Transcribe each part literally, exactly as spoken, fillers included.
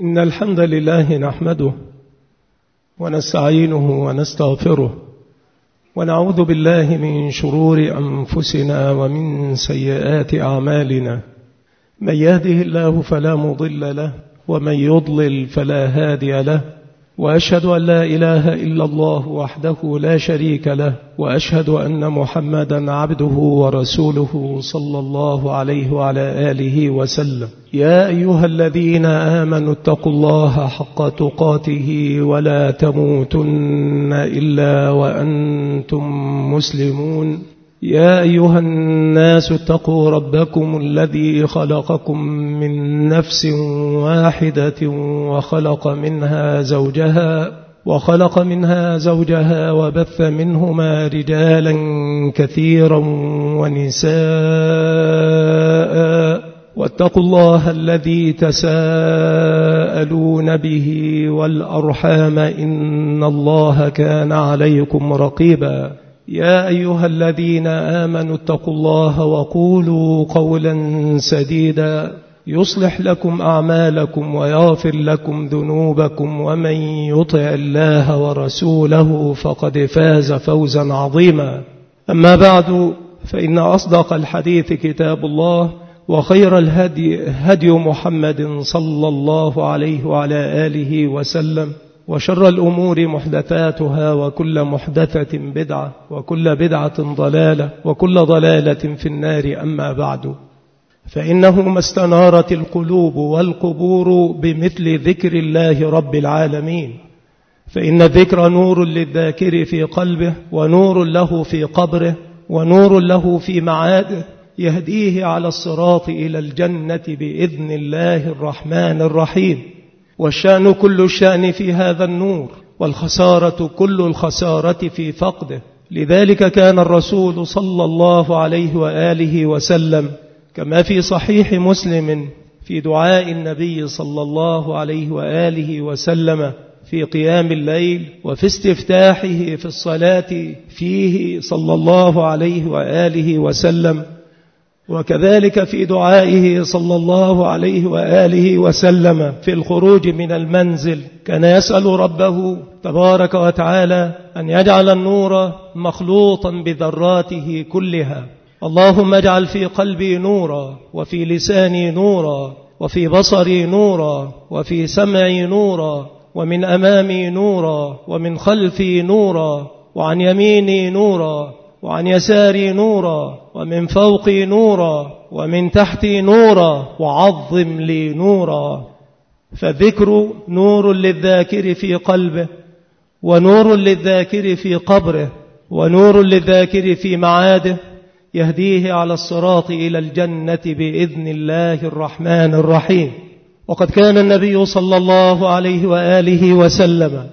إن الحمد لله نحمده ونستعينه ونستغفره ونعوذ بالله من شرور أنفسنا ومن سيئات أعمالنا. من يهده الله فلا مضل له ومن يضلل فلا هادي له، وأشهد أن لا إله إلا الله وحده لا شريك له، وأشهد أن محمدا عبده ورسوله صلى الله عليه وعلى آله وسلم. يا أيها الذين آمنوا اتقوا الله حق تقاته ولا تموتن إلا وأنتم مسلمون. يا أيها الناس اتقوا ربكم الذي خلقكم من نفس واحدة وخلق منها زوجها وخلق منها زوجها وبث منهما رجالا كثيرا ونساء، واتقوا الله الذي تساءلون به والأرحام إن الله كان عليكم رقيبا. يا أيها الذين آمنوا اتقوا الله وقولوا قولا سديدا يصلح لكم أعمالكم ويغفر لكم ذنوبكم، ومن يطع الله ورسوله فقد فاز فوزا عظيما. أما بعد، فإن أصدق الحديث كتاب الله، وخير الهدي هدي محمد صلى الله عليه وعلى آله وسلم، وشر الأمور محدثاتها، وكل محدثة بدعة، وكل بدعة ضلالة، وكل ضلالة في النار. أما بعد، فإنه ما استنارت القلوب والقبور بمثل ذكر الله رب العالمين، فإن الذكر نور للذاكر في قلبه، ونور له في قبره، ونور له في معاده، يهديه على الصراط إلى الجنة بإذن الله الرحمن الرحيم. والشأن كل الشأن في هذا النور، والخسارة كل الخسارة في فقده. لذلك كان الرسول صلى الله عليه وآله وسلم كما في صحيح مسلم في دعاء النبي صلى الله عليه وآله وسلم في قيام الليل، وفي استفتاحه في الصلاة فيه صلى الله عليه وآله وسلم، وكذلك في دعائه صلى الله عليه وآله وسلم في الخروج من المنزل، كان يسأل ربه تبارك وتعالى أن يجعل النور مخلوطا بذراته كلها. اللهم اجعل في قلبي نورا، وفي لساني نورا، وفي بصري نورا، وفي سمعي نورا، ومن أمامي نورا، ومن خلفي نورا، وعن يميني نورا، وعن يساري نورا، ومن فوقي نورا، ومن تحتي نورا، وعظم لي نورا. فالذكر نور للذاكر في قلبه، ونور للذاكر في قبره، ونور للذاكر في معاده، يهديه على الصراط إلى الجنة بإذن الله الرحمن الرحيم. وقد كان النبي صلى الله عليه وآله وسلم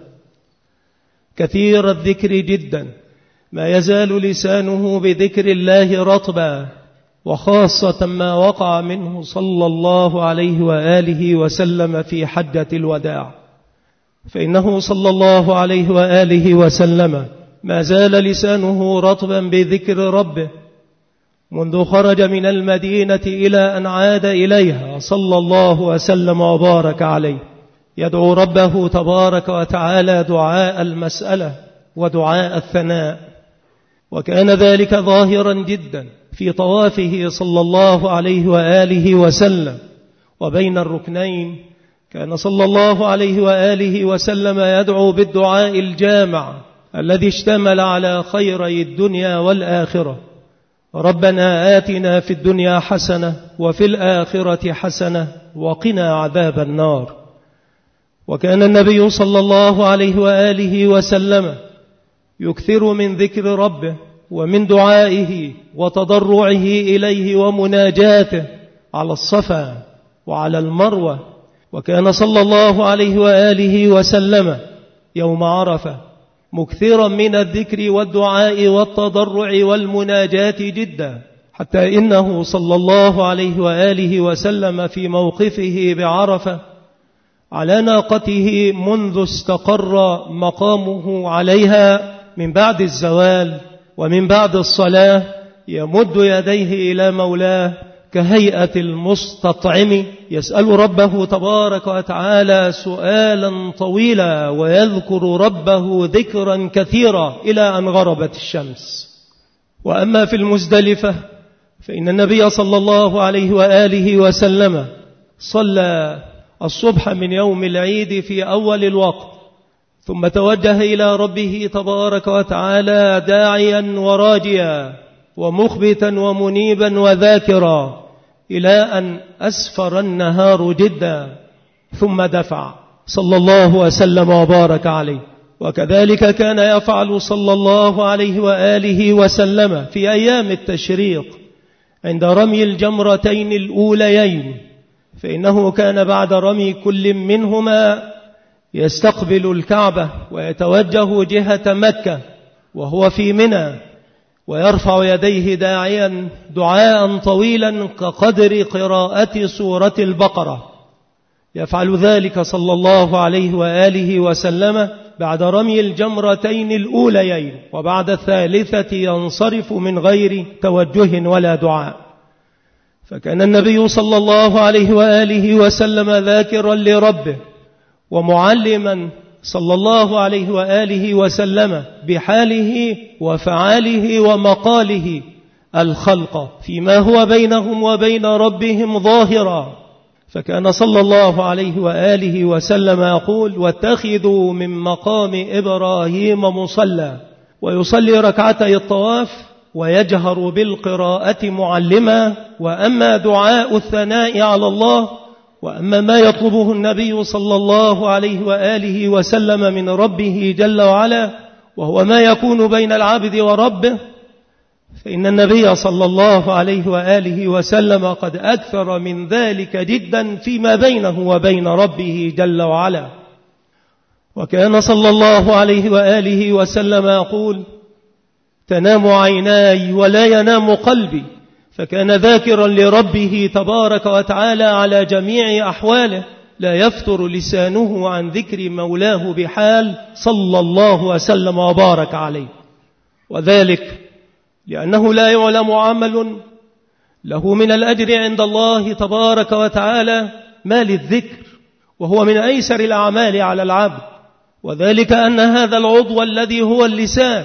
كثير الذكر جدا، ما يزال لسانه بذكر الله رطبا، وخاصة ما وقع منه صلى الله عليه وآله وسلم في حجة الوداع، فإنه صلى الله عليه وآله وسلم ما زال لسانه رطبا بذكر ربه منذ خرج من المدينة إلى أن عاد إليها صلى الله وسلم وبارك عليه، يدعو ربه تبارك وتعالى دعاء المسألة ودعاء الثناء. وكان ذلك ظاهرا جدا في طوافه صلى الله عليه وآله وسلم، وبين الركنين كان صلى الله عليه وآله وسلم يدعو بالدعاء الجامع الذي اشتمل على خيري الدنيا والآخرة: ربنا آتنا في الدنيا حسنة وفي الآخرة حسنة وقنا عذاب النار. وكان النبي صلى الله عليه وآله وسلم يكثر من ذكر ربه ومن دعائه وتضرعه إليه ومناجاته على الصفا وعلى المروة. وكان صلى الله عليه وآله وسلم يوم عرفة مكثرا من الذكر والدعاء والتضرع والمناجاة جدا، حتى إنه صلى الله عليه وآله وسلم في موقفه بعرفة على ناقته منذ استقر مقامه عليها من بعد الزوال ومن بعد الصلاة يمد يديه إلى مولاه كهيئة المستطعم يسأل ربه تبارك وتعالى سؤالا طويلا ويذكر ربه ذكرا كثيرا إلى أن غربت الشمس. وأما في المزدلفة فإن النبي صلى الله عليه وآله وسلم صلى الصبح من يوم العيد في أول الوقت، ثم توجه إلى ربه تبارك وتعالى داعيا وراجيا ومخبتا ومنيبا وذاكرا إلى أن أسفر النهار جدا، ثم دفع صلى الله وسلم وبارك عليه. وكذلك كان يفعل صلى الله عليه وآله وسلم في أيام التشريق عند رمي الجمرتين الأوليين، فإنه كان بعد رمي كل منهما يستقبل الكعبة ويتوجه جهة مكة وهو في منى، ويرفع يديه داعيا دعاء طويلا كقدر قراءة سورة البقرة. يفعل ذلك صلى الله عليه وآله وسلم بعد رمي الجمرتين الأوليين، وبعد الثالثة ينصرف من غير توجه ولا دعاء. فكان النبي صلى الله عليه وآله وسلم ذاكرا لربه ومعلما صلى الله عليه وآله وسلم بحاله وفعاله ومقاله الخلق فيما هو بينهم وبين ربهم ظاهرا. فكان صلى الله عليه وآله وسلم يقول: واتخذوا من مقام إبراهيم مصلى، ويصلي ركعتي الطواف ويجهر بالقراءة معلما. وأما دعاء الثناء على الله، وأما ما يطلبه النبي صلى الله عليه وآله وسلم من ربه جل وعلا، وهو ما يكون بين العبد وربه، فإن النبي صلى الله عليه وآله وسلم قد أكثر من ذلك جدا فيما بينه وبين ربه جل وعلا. وكان صلى الله عليه وآله وسلم يقول: تنام عيناي ولا ينام قلبي. فكان ذاكرا لربه تبارك وتعالى على جميع أحواله، لا يفتر لسانه عن ذكر مولاه بحال صلى الله وسلم وبارك عليه. وذلك لأنه لا يعلم عمل له من الأجر عند الله تبارك وتعالى ما للذكر، وهو من أيسر الأعمال على العبد. وذلك أن هذا العضو الذي هو اللسان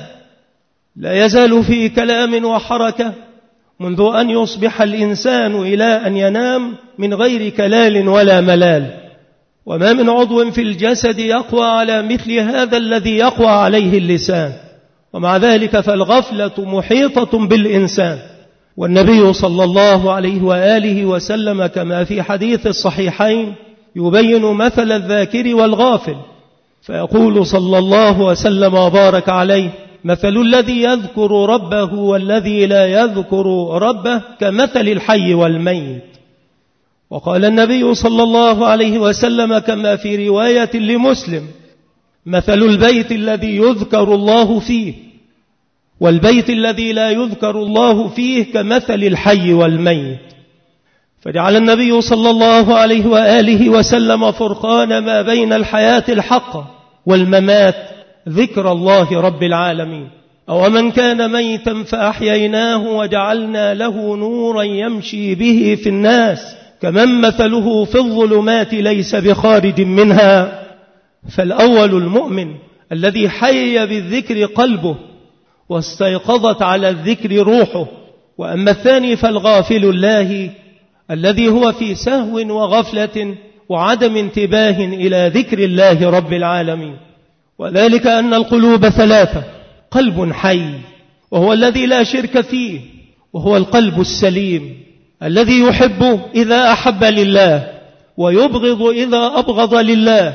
لا يزال في كلام وحركة منذ أن يصبح الإنسان إلى أن ينام من غير كلال ولا ملال. وما من عضو في الجسد يقوى على مثل هذا الذي يقوى عليه اللسان، ومع ذلك فالغفلة محيطة بالإنسان. والنبي صلى الله عليه وآله وسلم كما في حديث الصحيحين يبين مثل الذاكر والغافل، فيقول صلى الله وسلم وبارك عليه: مثل الذي يذكر ربه والذي لا يذكر ربه كمثل الحي والميت. وقال النبي صلى الله عليه وسلم كما في رواية لمسلم: مثل البيت الذي يذكر الله فيه والبيت الذي لا يذكر الله فيه كمثل الحي والميت. فجعل النبي صلى الله عليه وآله وسلم فرقان ما بين الحياة الحقة والممات ذكر الله رب العالمين. أو من كان ميتا فأحييناه وجعلنا له نورا يمشي به في الناس كمن مثله في الظلمات ليس بخارج منها. فالأول المؤمن الذي حي بالذكر قلبه واستيقظت على الذكر روحه. وأما الثاني فالغافل الله الذي هو في سهو وغفلة وعدم انتباه إلى ذكر الله رب العالمين. وذلك أن القلوب ثلاثة: قلب حي وهو الذي لا شرك فيه، وهو القلب السليم الذي يحب إذا أحب لله، ويبغض إذا أبغض لله،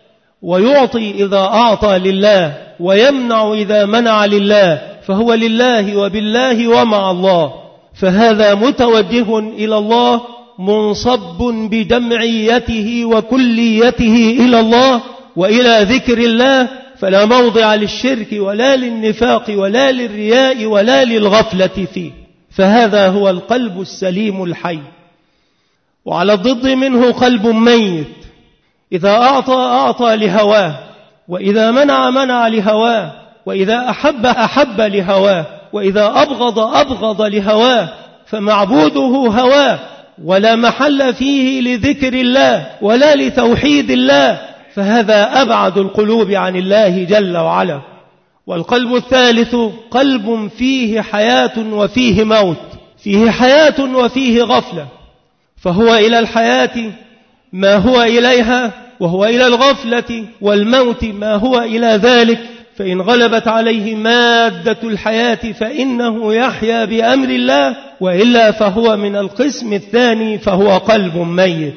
ويعطي إذا أعطى لله، ويمنع إذا منع لله، فهو لله وبالله ومع الله. فهذا متوجه إلى الله منصب بجمعيته وكليته إلى الله وإلى ذكر الله، فلا موضع للشرك ولا للنفاق ولا للرياء ولا للغفلة فيه. فهذا هو القلب السليم الحي. وعلى الضد منه قلب ميت، إذا أعطى أعطى لهواه، وإذا منع منع لهواه، وإذا أحب أحب لهواه، وإذا أبغض أبغض لهواه. فمعبوده هواه ولا محل فيه لذكر الله ولا لتوحيد الله، فهذا أبعد القلوب عن الله جل وعلا. والقلب الثالث قلب فيه حياة وفيه موت، فيه حياة وفيه غفلة، فهو إلى الحياة ما هو إليها، وهو إلى الغفلة والموت ما هو إلى ذلك. فإن غلبت عليه مادة الحياة فإنه يحيا بأمر الله، وإلا فهو من القسم الثاني، فهو قلب ميت.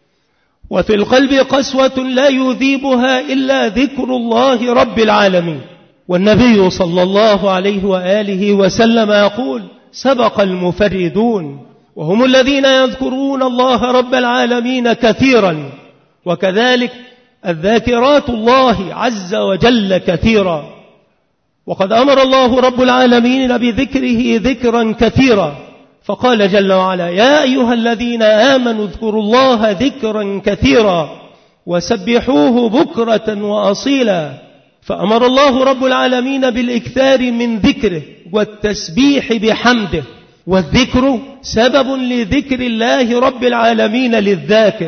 وفي القلب قسوة لا يذيبها إلا ذكر الله رب العالمين. والنبي صلى الله عليه وآله وسلم يقول: سبق المفردون، وهم الذين يذكرون الله رب العالمين كثيرا، وكذلك الذاكرات الله عز وجل كثيرا. وقد أمر الله رب العالمين بذكره ذكرا كثيرا، فقال جل وعلا: يا أيها الذين آمنوا اذكروا الله ذكرا كثيرا وسبحوه بكرة وأصيلا. فأمر الله رب العالمين بالإكثار من ذكره والتسبيح بحمده، والذكر سبب لذكر الله رب العالمين للذاكر،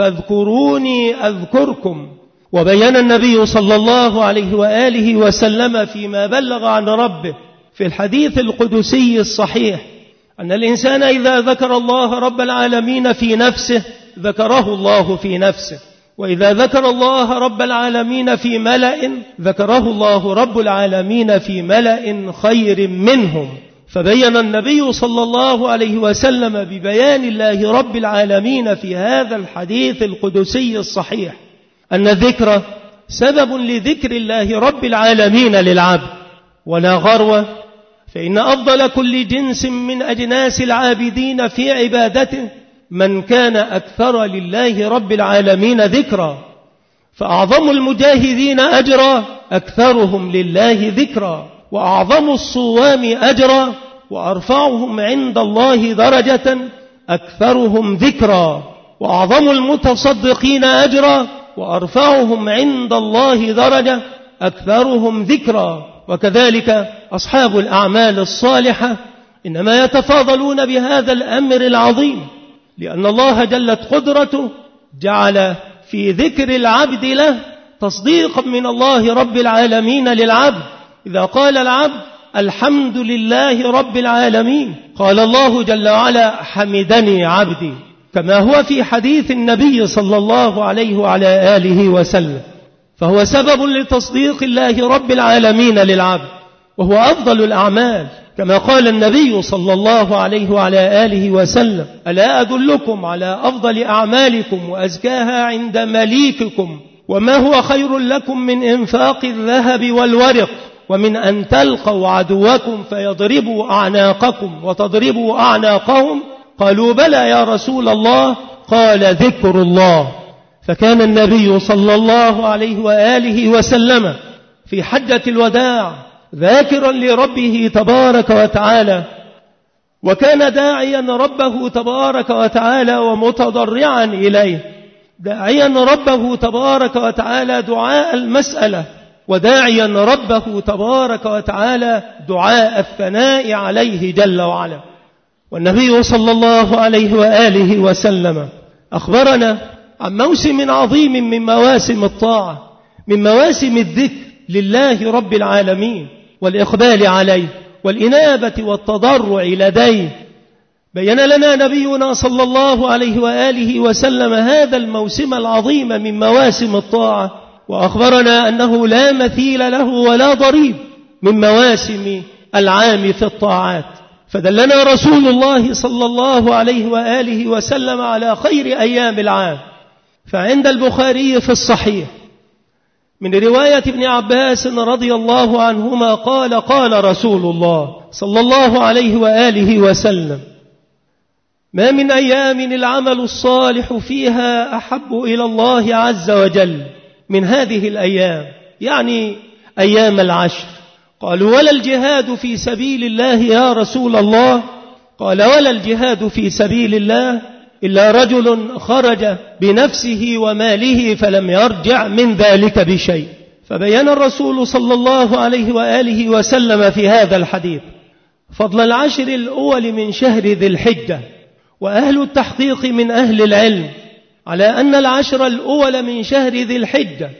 فاذكروني أذكركم. وبين النبي صلى الله عليه وآله وسلم فيما بلغ عن ربه في الحديث القدسي الصحيح أن الإنسان إذا ذكر الله رب العالمين في نفسه ذكره الله في نفسه، وإذا ذكر الله رب العالمين في ملأ ذكره الله رب العالمين في ملأ خير منهم. فبين النبي صلى الله عليه وسلم ببيان الله رب العالمين في هذا الحديث القدسي الصحيح أن الذكر سبب لذكر الله رب العالمين للعبد. ولا غرو، فإن أفضل كل جنس من أجناس العابدين في عبادته من كان أكثر لله رب العالمين ذكرا، فأعظم المجاهدين أجرا أكثرهم لله ذكرا، وأعظم الصوام أجرا وأرفعهم عند الله درجة أكثرهم ذكرا، وأعظم المتصدقين أجرا وأرفعهم عند الله درجة أكثرهم ذكرا. وكذلك أصحاب الأعمال الصالحة إنما يتفاضلون بهذا الأمر العظيم، لأن الله جلت قدرته جعل في ذكر العبد له تصديقا من الله رب العالمين للعبد. إذا قال العبد الحمد لله رب العالمين قال الله جل وعلا: حمدني عبدي، كما هو في حديث النبي صلى الله عليه وعلى آله وسلم. فهو سبب لتصديق الله رب العالمين للعبد، وهو أفضل الأعمال، كما قال النبي صلى الله عليه وعلى آله وسلم: ألا أدلكم على أفضل أعمالكم وأزكاها عند مليككم، وما هو خير لكم من إنفاق الذهب والورق، ومن أن تلقوا عدوكم فيضربوا أعناقكم وتضربوا أعناقهم؟ قالوا: بلى يا رسول الله. قال: ذكر الله. فكان النبي صلى الله عليه وآله وسلم في حجة الوداع ذاكرا لربه تبارك وتعالى، وكان داعيا ربه تبارك وتعالى ومتضرعا إليه، داعيا ربه تبارك وتعالى دعاء المسألة، وداعيا ربه تبارك وتعالى دعاء الثناء عليه جل وعلا. والنبي صلى الله عليه وآله وسلم أخبرنا عن موسم عظيم من مواسم الطاعة، من مواسم الذكر لله رب العالمين والإقبال عليه والإنابة والتضرع لديه. بين لنا نبينا صلى الله عليه وآله وسلم هذا الموسم العظيم من مواسم الطاعة، وأخبرنا أنه لا مثيل له ولا ضريب من مواسم العام في الطاعات. فدلنا رسول الله صلى الله عليه وآله وسلم على خير أيام العام. فعند البخاري في الصحيح من رواية ابن عباس رضي الله عنهما قال: قال رسول الله صلى الله عليه وآله وسلم: ما من أيام العمل الصالح فيها أحب إلى الله عز وجل من هذه الأيام، يعني أيام العشر. قالوا: ولا الجهاد في سبيل الله يا رسول الله؟ قال: ولا الجهاد في سبيل الله إلا رجل خرج بنفسه وماله فلم يرجع من ذلك بشيء. فبين الرسول صلى الله عليه وآله وسلم في هذا الحديث فضل العشر الأول من شهر ذي الحجة. وأهل التحقيق من أهل العلم على أن العشر الأول من شهر ذي الحجة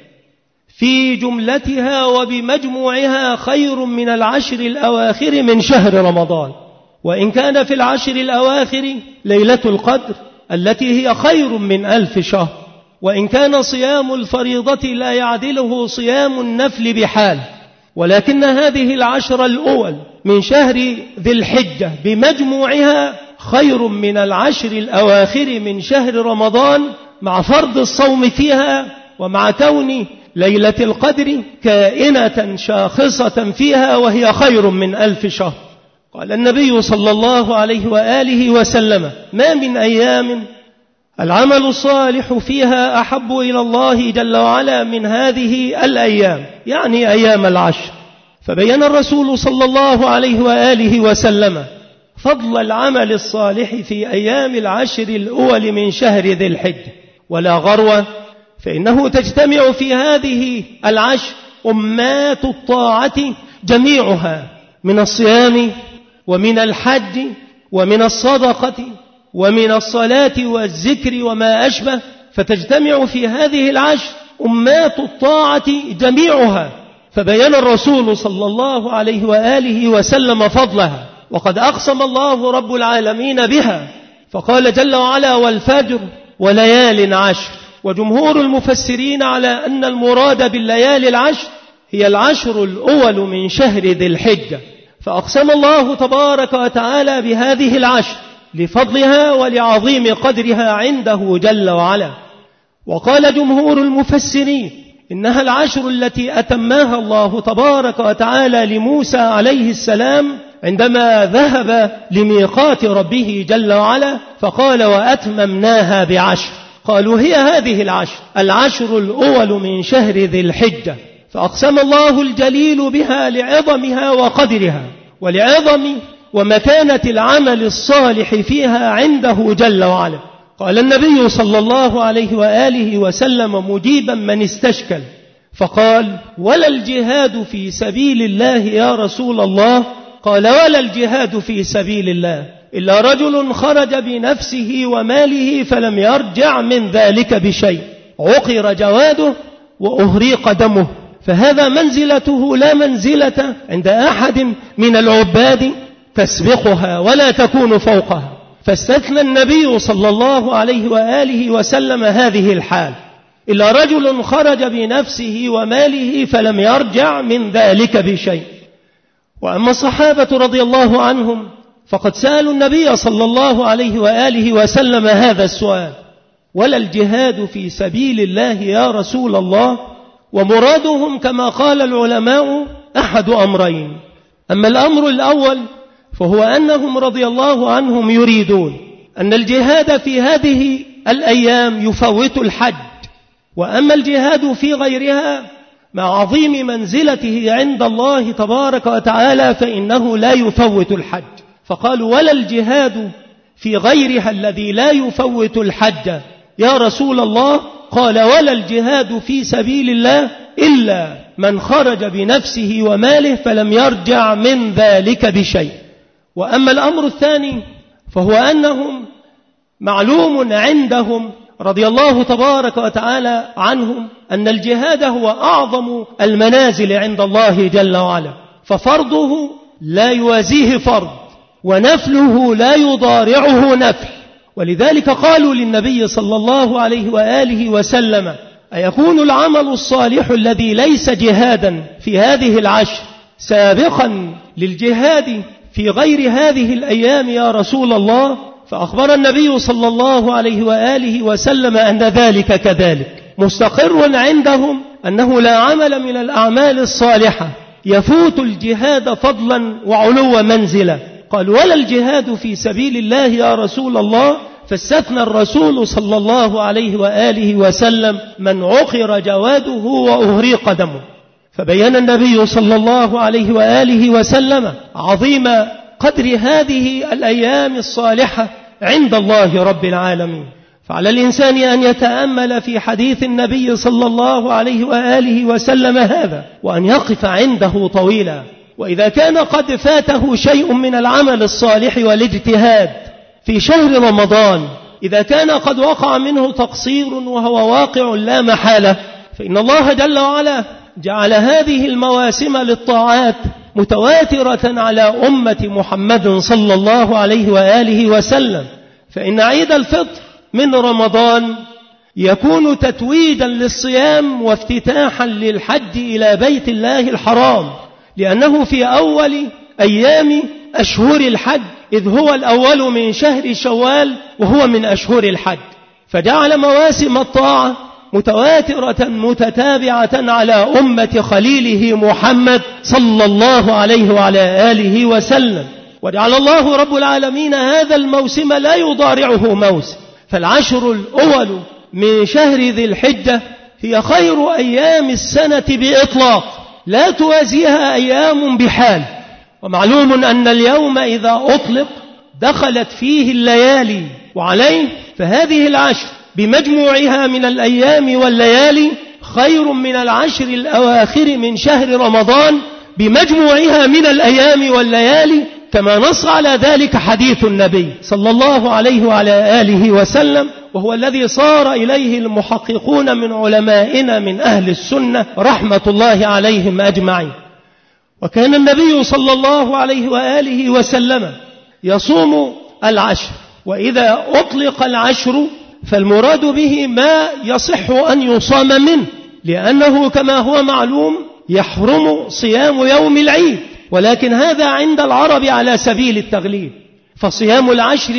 في جملتها وبمجموعها خير من العشر الأواخر من شهر رمضان، وإن كان في العشر الأواخر ليلة القدر التي هي خير من ألف شهر، وإن كان صيام الفريضة لا يعدله صيام النفل بحال، ولكن هذه العشر الأول من شهر ذي الحجة بمجموعها خير من العشر الأواخر من شهر رمضان، مع فرض الصوم فيها ومع كون ليلة القدر كائنة شاخصة فيها وهي خير من ألف شهر. قال النبي صلى الله عليه وآله وسلم: ما من أيام العمل الصالح فيها أحب إلى الله جل وعلا من هذه الأيام، يعني أيام العشر. فبين الرسول صلى الله عليه وآله وسلم فضل العمل الصالح في أيام العشر الأول من شهر ذي الحجة، ولا غرو، فإنه تجتمع في هذه العشر أمات الطاعة جميعها، من الصيام ومن الحج ومن الصدقة ومن الصلاة والذكر وما أشبه، فتجتمع في هذه العشر أمات الطاعة جميعها. فبين الرسول صلى الله عليه وآله وسلم فضلها، وقد أقسم الله رب العالمين بها، فقال جل وعلا: والفجر وليال عشر. وجمهور المفسرين على أن المراد بالليالي العشر هي العشر الأول من شهر ذي الحجة، فأقسم الله تبارك وتعالى بهذه العشر لفضلها ولعظيم قدرها عنده جل وعلا. وقال جمهور المفسرين إنها العشر التي أتماها الله تبارك وتعالى لموسى عليه السلام عندما ذهب لميقات ربه جل وعلا، فقال: وأتممناها بعشر. قالوا هي هذه العشر، العشر الأول من شهر ذي الحجة، فأقسم الله الجليل بها لعظمها وقدرها ولعظم ومكانة العمل الصالح فيها عنده جل وعلا. قال النبي صلى الله عليه وآله وسلم مجيبا من استشكل فقال: ولا الجهاد في سبيل الله يا رسول الله؟ قال: ولا الجهاد في سبيل الله إلا رجل خرج بنفسه وماله فلم يرجع من ذلك بشيء، عقر جواده وأهريق دمه. فهذا منزلته لا منزلة عند أحد من العباد تسبقها ولا تكون فوقها. فاستثنى النبي صلى الله عليه وآله وسلم هذه الحال: إلا رجل خرج بنفسه وماله فلم يرجع من ذلك بشيء. وأما الصحابة رضي الله عنهم فقد سألوا النبي صلى الله عليه وآله وسلم هذا السؤال: ولا الجهاد في سبيل الله يا رسول الله؟ ومرادهم كما قال العلماء أحد أمرين. أما الأمر الأول فهو أنهم رضي الله عنهم يريدون أن الجهاد في هذه الأيام يفوت الحج، وأما الجهاد في غيرها مع عظيم منزلته عند الله تبارك وتعالى فإنه لا يفوت الحج. فقالوا: ولا الجهاد في غيرها الذي لا يفوت الحج يا رسول الله؟ قال: ولا الجهاد في سبيل الله إلا من خرج بنفسه وماله فلم يرجع من ذلك بشيء. وأما الأمر الثاني فهو أنهم معلوم عندهم رضي الله تبارك وتعالى عنهم أن الجهاد هو أعظم المنازل عند الله جل وعلا، ففرضه لا يوازيه فرض، ونفله لا يضارعه نفل. ولذلك قالوا للنبي صلى الله عليه وآله وسلم: أيكون العمل الصالح الذي ليس جهادا في هذه العشر سابقا للجهاد في غير هذه الأيام يا رسول الله؟ فأخبر النبي صلى الله عليه وآله وسلم أن ذلك كذلك. مستقر عندهم أنه لا عمل من الأعمال الصالحة يفوت الجهاد فضلا وعلو منزلة. قال: ولا الجهاد في سبيل الله يا رسول الله؟ فاستثنى الرسول صلى الله عليه وآله وسلم من عقر جواده وأهريق دمه. فبين النبي صلى الله عليه وآله وسلم عظيم قدر هذه الأيام الصالحة عند الله رب العالمين. فعلى الإنسان أن يتأمل في حديث النبي صلى الله عليه وآله وسلم هذا، وأن يقف عنده طويلا. وإذا كان قد فاته شيء من العمل الصالح والاجتهاد في شهر رمضان، إذا كان قد وقع منه تقصير وهو واقع لا محالة، فإن الله جل وعلا جعل هذه المواسم للطاعات متواترة على أمة محمد صلى الله عليه وآله وسلم. فإن عيد الفطر من رمضان يكون تتويجا للصيام وافتتاحا للحج إلى بيت الله الحرام، لأنه في أول أيام أشهر الحج، إذ هو الأول من شهر شوال وهو من أشهر الحج، فجعل مواسم الطاعة متواترة متتابعة على أمة خليله محمد صلى الله عليه وعلى آله وسلم. وجعل الله رب العالمين هذا الموسم لا يضارعه موسم، فالعشر الأول من شهر ذي الحجة هي خير أيام السنة بإطلاق، لا توازيها أيام بحال. ومعلوم أن اليوم إذا أطلق دخلت فيه الليالي، وعليه فهذه العشر بمجموعها من الأيام والليالي خير من العشر الأواخر من شهر رمضان بمجموعها من الأيام والليالي، كما نص على ذلك حديث النبي صلى الله عليه وعلى آله وسلم، وهو الذي صار إليه المحققون من علمائنا من أهل السنة رحمة الله عليهم أجمعين. وكان النبي صلى الله عليه وآله وسلم يصوم العشر، وإذا أطلق العشر فالمراد به ما يصح أن يصام منه، لأنه كما هو معلوم يحرم صيام يوم العيد، ولكن هذا عند العرب على سبيل التغليب، فصيام العشر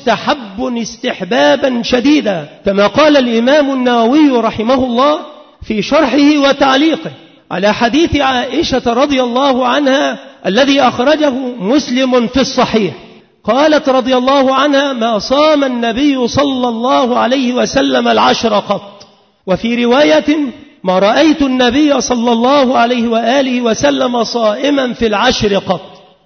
مستحب استحبابا شديدا، كما قال الإمام النووي رحمه الله في شرحه وتعليقه على حديث عائشة رضي الله عنها الذي أخرجه مسلم في الصحيح. قالت رضي الله عنها: ما صام النبي صلى الله عليه وسلم العشر قط. وفي رواية: ما رأيت النبي صلى الله عليه وآله وسلم صائما في العشر قط.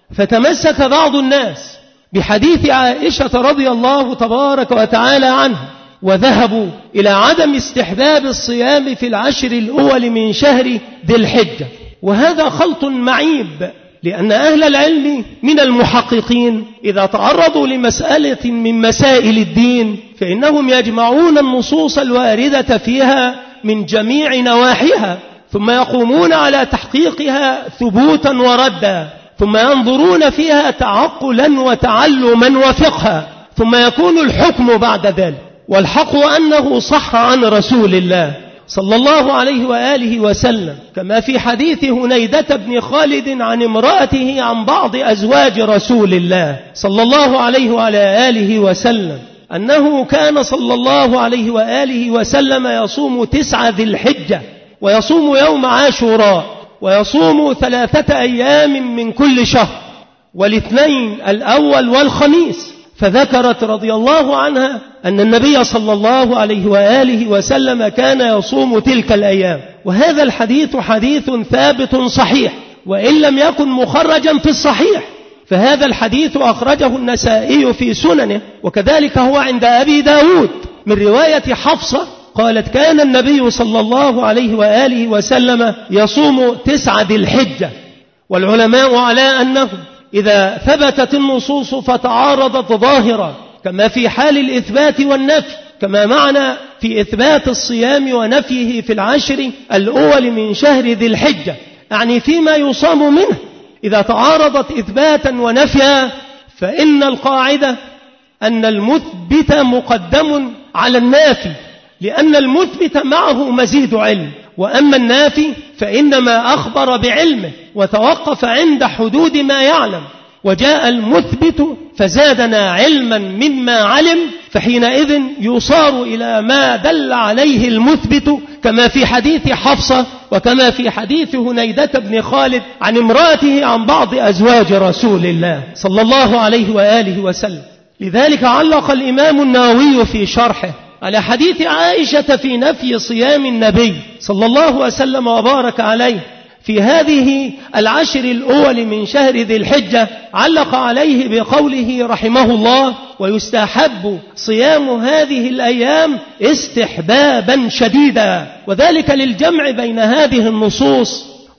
فتمسك بعض الناس بحديث عائشة رضي الله تبارك وتعالى عنها، وذهبوا إلى عدم استحباب الصيام في العشر الأول من شهر ذي الحجة، وهذا خلط معيب، لأن أهل العلم من المحققين إذا تعرضوا لمسألة من مسائل الدين فإنهم يجمعون النصوص الواردة فيها من جميع نواحيها، ثم يقومون على تحقيقها ثبوتا وردا، ثم ينظرون فيها تعقلا وتعلما وفقها، ثم يكون الحكم بعد ذلك. والحق أنه صح عن رسول الله صلى الله عليه وآله وسلم، كما في حديث هنيدة بن خالد عن امرأته عن بعض أزواج رسول الله صلى الله عليه وعلى آله وسلم، أنه كان صلى الله عليه وآله وسلم يصوم تسعة ذي الحجة، ويصوم يوم عاشوراء، ويصوم ثلاثة أيام من كل شهر، والاثنين الأول والخميس. فذكرت رضي الله عنها أن النبي صلى الله عليه وآله وسلم كان يصوم تلك الأيام، وهذا الحديث حديث ثابت صحيح، وإن لم يكن مخرجا في الصحيح، فهذا الحديث أخرجه النسائي في سننه، وكذلك هو عند أبي داود من رواية حفصة قالت: كان النبي صلى الله عليه وآله وسلم يصوم تسعة ذي الحجة. والعلماء على أنه إذا ثبتت النصوص فتعارضت ظاهرة، كما في حال الإثبات والنفي، كما معنى في إثبات الصيام ونفيه في العشر الأول من شهر ذي الحجة، يعني فيما يصام منه، إذا تعارضت إثباتا ونفيا فإن القاعدة أن المثبت مقدم على النافي، لأن المثبت معه مزيد علم، وأما النافي فإنما أخبر بعلمه وتوقف عند حدود ما يعلم، وجاء المثبت فزادنا علما مما علم، فحينئذ يصار إلى ما دل عليه المثبت، كما في حديث حفصة وكما في حديث هنيدة بن خالد عن امرأته عن بعض أزواج رسول الله صلى الله عليه وآله وسلم. لذلك علق الإمام النووي في شرحه على حديث عائشة في نفي صيام النبي صلى الله وسلم وبارك عليه في هذه العشر الأول من شهر ذي الحجة، علق عليه بقوله رحمه الله: ويستحب صيام هذه الأيام استحبابا شديدا، وذلك للجمع بين هذه النصوص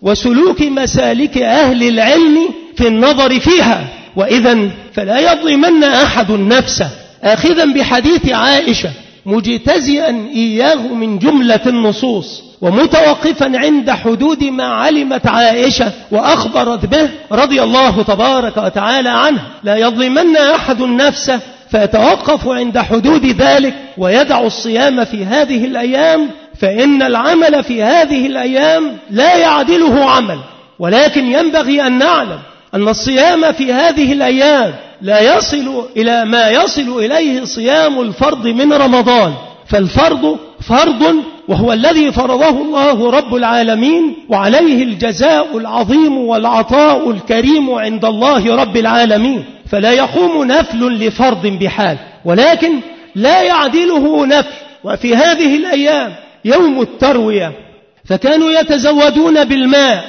وسلوك مسالك أهل العلم في النظر فيها. وإذن فلا يظلمن أحد نفسه، آخذا بحديث عائشة مجتزئا إياه من جملة النصوص، ومتوقفا عند حدود ما علمت عائشة وأخبرت به رضي الله تبارك وتعالى عنها. لا يظلمن أحد نفسه فيتوقف عند حدود ذلك ويدع الصيام في هذه الأيام، فإن العمل في هذه الأيام لا يعدله عمل. ولكن ينبغي أن نعلم أن الصيام في هذه الأيام لا يصل إلى ما يصل إليه صيام الفرض من رمضان، فالفرض فرض وهو الذي فرضه الله رب العالمين، وعليه الجزاء العظيم والعطاء الكريم عند الله رب العالمين، فلا يقوم نفل لفرض بحال، ولكن لا يعدله نفل. وفي هذه الأيام يوم التروية، فكانوا يتزودون بالماء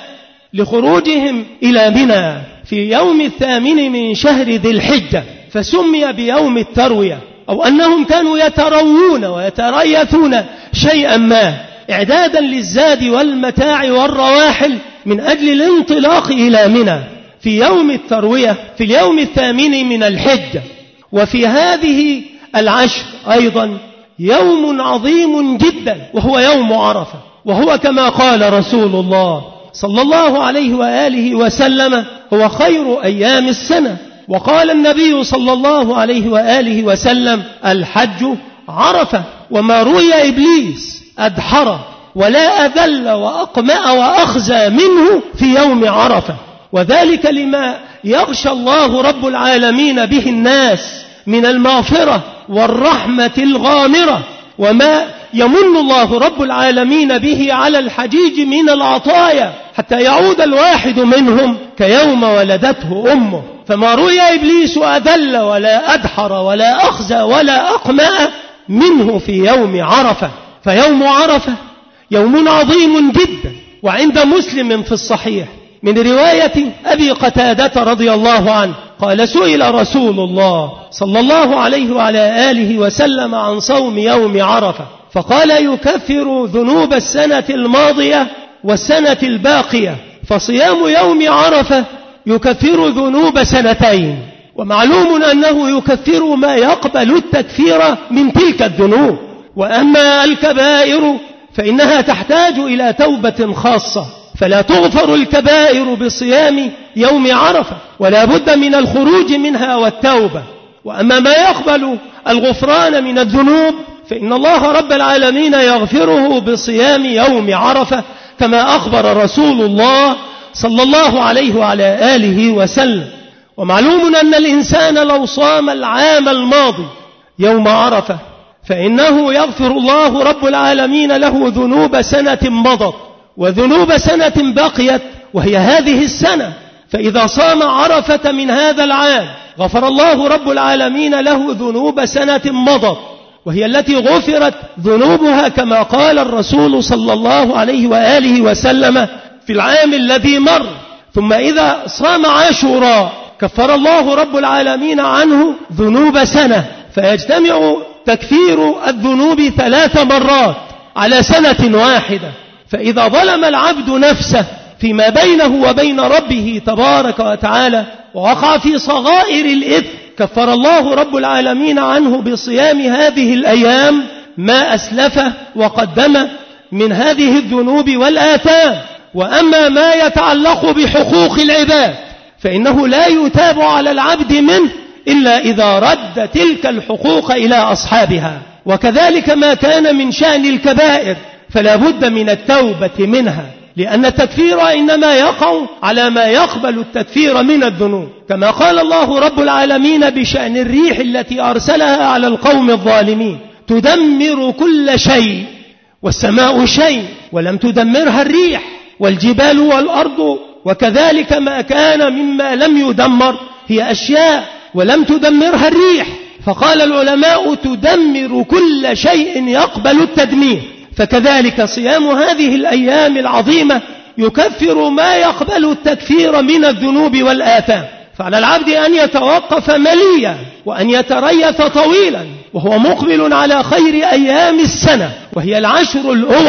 لخروجهم إلى منى في يوم الثامن من شهر ذي الحجة، فسمي بيوم التروية، أو أنهم كانوا يتروون ويتريثون شيئا ما إعدادا للزاد والمتاع والرواحل من أجل الانطلاق إلى منى في يوم التروية في اليوم الثامن من الحجة. وفي هذه العشر أيضا يوم عظيم جدا وهو يوم عرفة، وهو كما قال رسول الله صلى الله عليه وآله وسلم هو خير أيام السنة. وقال النبي صلى الله عليه وآله وسلم الحج عرفة، وما روي إبليس أدحر ولا أذل وأقمأ وأخزى منه في يوم عرفة، وذلك لما يغشى الله رب العالمين به الناس من المغفرة والرحمة الغامرة، وما يمن الله رب العالمين به على الحجيج من العطايا حتى يعود الواحد منهم كيوم ولدته أمه. فما روي إبليس أذل ولا أدحر ولا أخزى ولا أقمأ منه في يوم عرفة. فيوم عرفة يوم عظيم جدا. وعند مسلم في الصحيح من رواية أبي قتادة رضي الله عنه قال سئل رسول الله صلى الله عليه وعلى آله وسلم عن صوم يوم عرفة، فقال يكفر ذنوب السنة الماضية والسنة الباقية، فصيام يوم عرفة يكفر ذنوب سنتين. ومعلوم أنه يكفر ما يقبل التكفير من تلك الذنوب، وأما الكبائر فإنها تحتاج إلى توبة خاصة، فلا تغفر الكبائر بصيام يوم عرفة، ولا بد من الخروج منها والتوبة. وأما ما يقبل الغفران من الذنوب فإن الله رب العالمين يغفره بصيام يوم عرفة، كما أخبر رسول الله صلى الله عليه وعلى آله وسلم. ومعلوم أن الإنسان لو صام العام الماضي يوم عرفة فإنه يغفر الله رب العالمين له ذنوب سنة مضت وذنوب سنة بقيت وهي هذه السنة. فإذا صام عرفة من هذا العام غفر الله رب العالمين له ذنوب سنة مضت وهي التي غفرت ذنوبها كما قال الرسول صلى الله عليه وآله وسلم في العام الذي مر. ثم إذا صام عاشوراء كفر الله رب العالمين عنه ذنوب سنة، فيجتمع تكفير الذنوب ثلاث مرات على سنة واحدة. فإذا ظلم العبد نفسه فيما بينه وبين ربه تبارك وتعالى ووقع في صغائر الإثم كفر الله رب العالمين عنه بصيام هذه الأيام ما أسلفه وقدمه من هذه الذنوب والآثام. وأما ما يتعلق بحقوق العباد فإنه لا يتاب على العبد منه إلا إذا رد تلك الحقوق إلى أصحابها. وكذلك ما كان من شأن الكبائر فلا بد من التوبة منها، لأن التكفير إنما يقع على ما يقبل التكفير من الذنوب، كما قال الله رب العالمين بشأن الريح التي أرسلها على القوم الظالمين تدمر كل شيء والسماء شيء ولم تدمرها الريح والجبال والأرض، وكذلك ما كان مما لم يدمر هي أشياء ولم تدمرها الريح. فقال العلماء تدمر كل شيء يقبل التدمير. فكذلك صيام هذه الأيام العظيمة يكفر ما يقبل التكفير من الذنوب والآثام. فعلى العبد أن يتوقف مليا وأن يتريث طويلا وهو مقبل على خير أيام السنة، وهي العشر الأول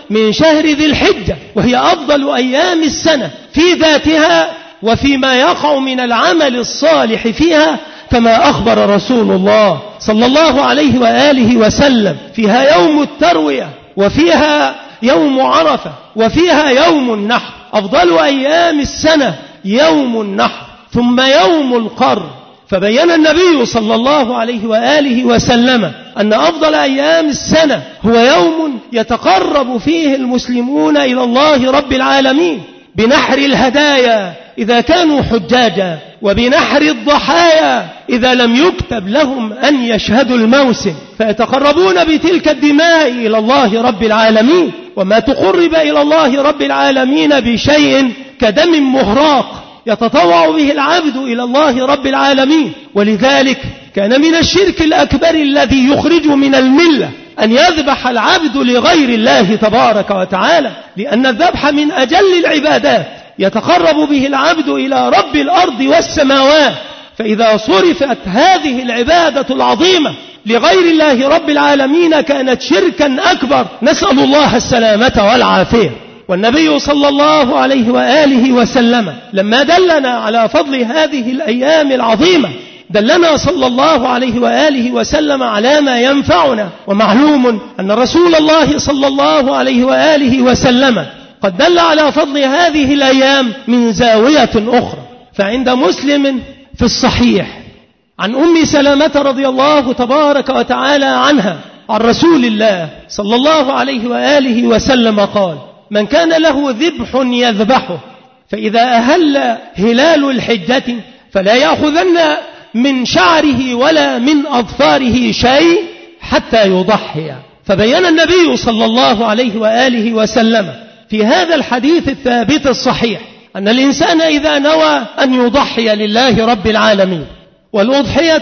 من شهر ذي الحجة، وهي أفضل أيام السنة في ذاتها وفيما يقع من العمل الصالح فيها، كما أخبر رسول الله صلى الله عليه وآله وسلم: فيها يوم التروية، وفيها يوم عرفة، وفيها يوم النحر. أفضل أيام السنة يوم النحر، ثم يوم القر. فبين النبي صلى الله عليه وآله وسلم أن أفضل أيام السنة هو يوم يتقرب فيه المسلمون إلى الله رب العالمين بنحر الهدايا إذا كانوا حجاجا، وبنحر الضحايا إذا لم يكتب لهم أن يشهدوا الموسم، فيتقربون بتلك الدماء إلى الله رب العالمين. وما تقرب إلى الله رب العالمين بشيء كدم مهراق يتطوع به العبد إلى الله رب العالمين. ولذلك كان من الشرك الأكبر الذي يخرج من الملة أن يذبح العبد لغير الله تبارك وتعالى، لأن الذبح من أجل العبادات يتقرب به العبد إلى رب الأرض والسماوات. فإذا صرفت هذه العبادة العظيمة لغير الله رب العالمين كانت شركا أكبر، نسأل الله السلامة والعافية. والنبي صلى الله عليه وآله وسلم لما دلنا على فضل هذه الأيام العظيمة دلنا صلى الله عليه وآله وسلم على ما ينفعنا. ومعلوم أن رسول الله صلى الله عليه وآله وسلم قد دل على فضل هذه الأيام من زاوية أخرى. فعند مسلم في الصحيح عن أم سلمة رضي الله تبارك وتعالى عنها عن رسول الله صلى الله عليه وآله وسلم قال: من كان له ذبح يذبحه فإذا أهل هلال الحجة فلا يأخذن من شعره ولا من أظفاره شيء حتى يضحي. فبين النبي صلى الله عليه وآله وسلم في هذا الحديث الثابت الصحيح أن الإنسان إذا نوى أن يضحي لله رب العالمين، والأضحية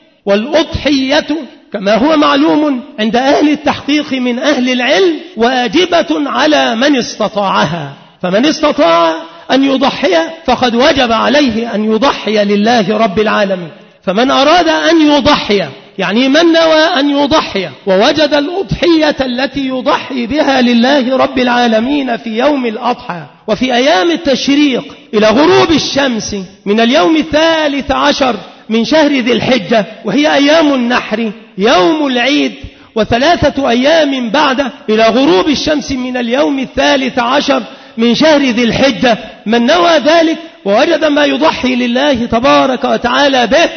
والأضحية كما هو معلوم عند أهل التحقيق من أهل العلم واجبة على من استطاعها، فمن استطاع أن يضحي فقد وجب عليه أن يضحي لله رب العالمين. فمن أراد أن يضحي يعني من نوى أن يضحي ووجد الأضحية التي يضحي بها لله رب العالمين في يوم الأضحى وفي أيام التشريق إلى غروب الشمس من اليوم الثالث عشر من شهر ذي الحجة، وهي أيام النحر يوم العيد، وثلاثة أيام بعده إلى غروب الشمس من اليوم الثالث عشر من شهر ذي الحجة، من نوى ذلك ووجد ما يضحي لله تبارك وتعالى به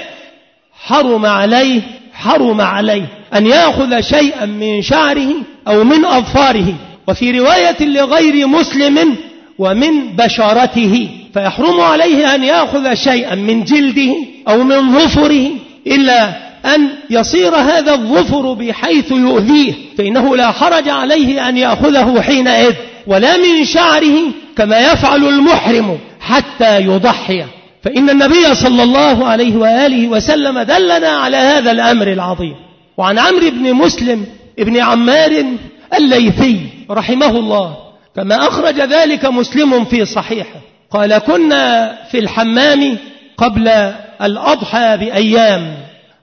حرم عليه حرم عليه أن يأخذ شيئا من شعره أو من أظفاره، وفي رواية لغير مسلم ومن بشرته، فيحرم عليه أن يأخذ شيئا من جلده أو من ظفره إلا أن يصير هذا الظفر بحيث يؤذيه، فإنه لا حرج عليه أن يأخذه حينئذ، ولا من شعره كما يفعل المحرم حتى يضحي. فإن النبي صلى الله عليه وآله وسلم دلنا على هذا الأمر العظيم. وعن عمرو بن مسلم ابن عمار الليثي رحمه الله كما أخرج ذلك مسلم في صحيحه قال: كنا في الحمام قبل الأضحى بأيام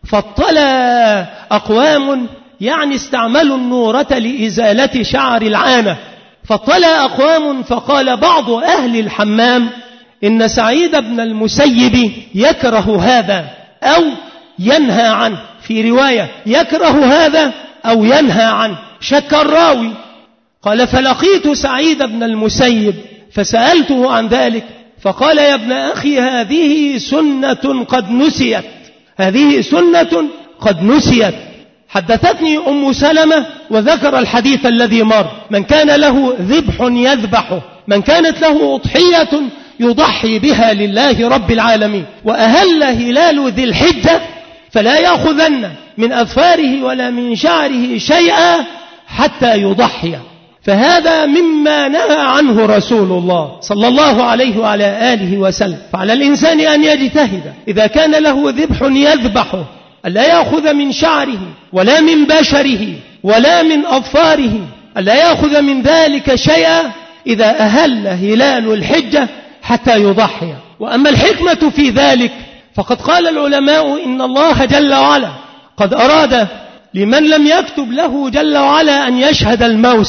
فاطلع أقوام يعني استعملوا النورة لإزالة شعر العانة، فاطلع أقوام فقال بعض أهل الحمام: إن سعيد بن المسيب يكره هذا أو ينهى عنه، في رواية يكره هذا أو ينهى عنه، شك الراوي. قال: فلقيت سعيد بن المسيب فسألته عن ذلك فقال: يا ابن أخي هذه سنة قد نسيت، هذه سنة قد نسيت. حدثتني أم سلمة وذكر الحديث الذي مر: من كان له ذبح يذبحه، من كانت له أضحية يضحي بها لله رب العالمين، وأهل هلال ذي الحجة فلا يأخذن من أظفاره ولا من شعره شيئا حتى يضحي. فهذا مما نهى عنه رسول الله صلى الله عليه وعلى آله وسلم. فعلى الإنسان أن يجتهد إذا كان له ذبح يذبحه ألا يأخذ من شعره ولا من بشره ولا من أظفاره، ألا يأخذ من ذلك شيئا إذا أهل هلال الحجة حتى يضحي. وأما الحكمة في ذلك فقد قال العلماء إن الله جل وعلا قد أراد لمن لم يكتب له جل وعلا أن يشهد الموسم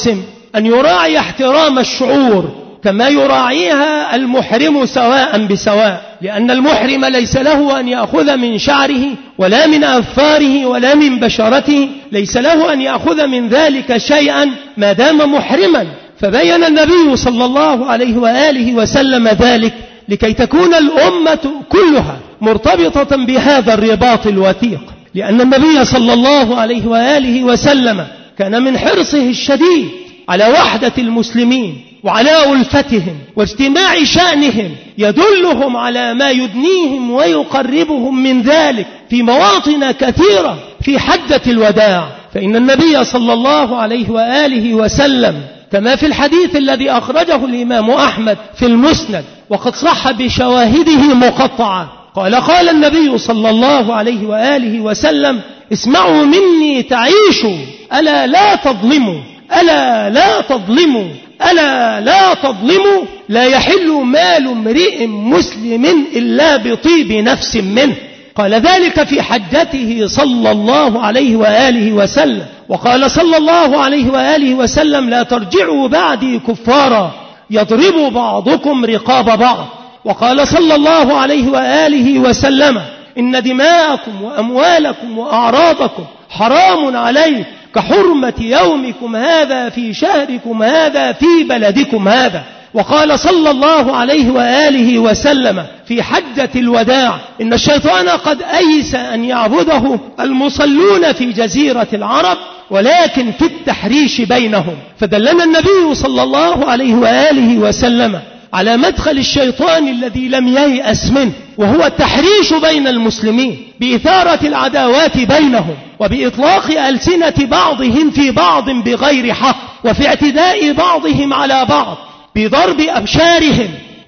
أن يراعي احترام الشعور كما يراعيها المحرم سواء بسواء، لأن المحرم ليس له أن يأخذ من شعره ولا من أظفاره ولا من بشرته، ليس له أن يأخذ من ذلك شيئا ما دام محرما. فبين النبي صلى الله عليه وآله وسلم ذلك لكي تكون الأمة كلها مرتبطة بهذا الرباط الوثيق، لأن النبي صلى الله عليه وآله وسلم كان من حرصه الشديد على وحدة المسلمين وعلى ألفتهم واجتماع شأنهم، يدلهم على ما يدنيهم ويقربهم من ذلك في مواطن كثيرة في حجة الوداع. فإن النبي صلى الله عليه وآله وسلم كما في الحديث الذي أخرجه الإمام أحمد في المسند وقد صح بشواهده مقطعة، قال قال النبي صلى الله عليه وآله وسلم: اسمعوا مني تعيشوا، ألا لا تظلموا، ألا لا تظلموا، ألا لا تظلموا، لا يحل مال امرئ مسلم إلا بطيب نفس منه. قال ذلك في حجته صلى الله عليه وآله وسلم. وقال صلى الله عليه وآله وسلم: لا ترجعوا بعدي كفارا يضرب بعضكم رقاب بعض. وقال صلى الله عليه وآله وسلم: إن دماءكم وأموالكم وأعراضكم حرام عليكم كحرمة يومكم هذا في شهركم هذا في بلدكم هذا. وقال صلى الله عليه وآله وسلم في حجة الوداع: إن الشيطان قد أيس أن يعبده المصلون في جزيرة العرب ولكن في التحريش بينهم. فدلنا النبي صلى الله عليه وآله وسلم على مدخل الشيطان الذي لم ييأس منه، وهو التحريش بين المسلمين بإثارة العداوات بينهم وبإطلاق ألسنة بعضهم في بعض بغير حق، وفي اعتداء بعضهم على بعض بضرب أبشارهم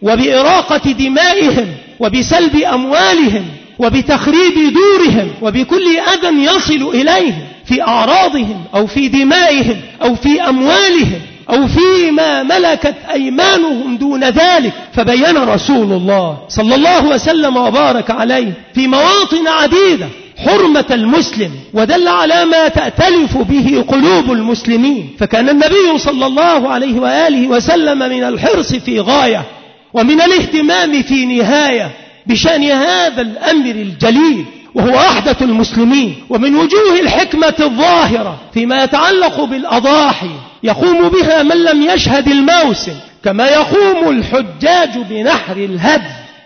وبإراقة دمائهم وبسلب أموالهم وبتخريب دورهم وبكل أذى يصل إليهم في أعراضهم أو في دمائهم أو في أموالهم أو فيما ملكت أيمانهم دون ذلك. فبين رسول الله صلى الله وسلم وبارك عليه في مواطن عديدة حرمة المسلم، ودل على ما تأتلف به قلوب المسلمين. فكان النبي صلى الله عليه وآله وسلم من الحرص في غاية ومن الاهتمام في نهاية بشأن هذا الأمر الجليل، وهو وحدة المسلمين. ومن وجوه الحكمة الظاهرة فيما يتعلق بالأضاحي يقوم بها من لم يشهد الموسم، كما يقوم الحجاج بنحر الهدي